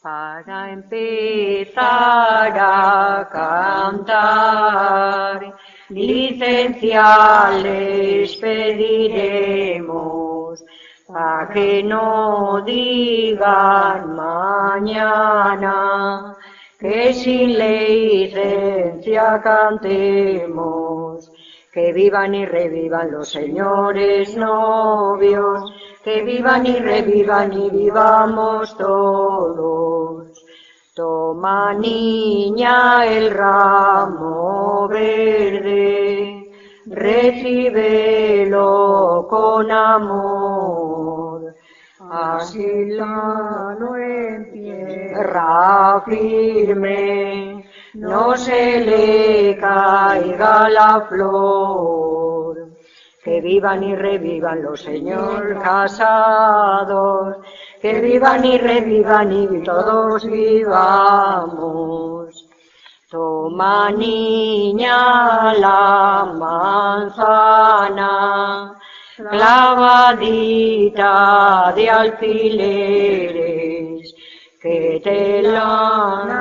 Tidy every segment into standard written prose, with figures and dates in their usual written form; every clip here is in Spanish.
Para empezar a cantar, licenciales pediremos, para que no digan mañana que sin licencia cantemos. Que vivan y revivan los señores novios, que vivan y revivan y vivamos todos. Toma, niña, el ramo verde, recíbelo con amor. Así la no en tierra firme, no se le caiga la flor. Que vivan y revivan los señores casados, que vivan y revivan y todos vivamos. Toma, niña, la manzana, clavadita de alfileres, que te la han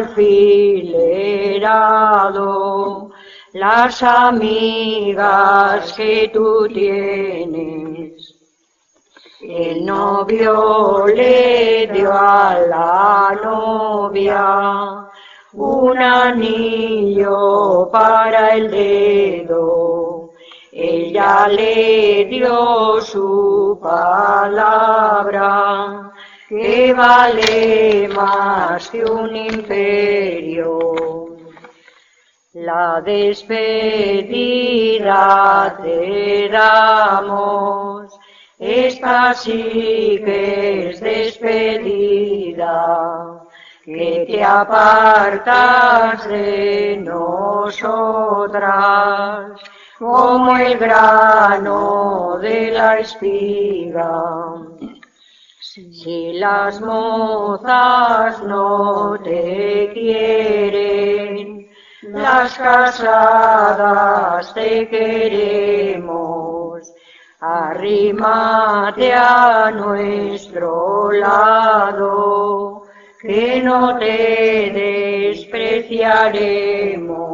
alfilerado las amigas que tú tienes. El novio le dio a la novia un anillo para el dedo. Ella le dio su palabra, que vale más que un imperio. La despedida te damos, esta sí que es despedida, que te apartas de nosotras como el grano de la espiga. Si las mozas no te quieren, las casadas te queremos. Arrímate a nuestro lado, que no te despreciaremos.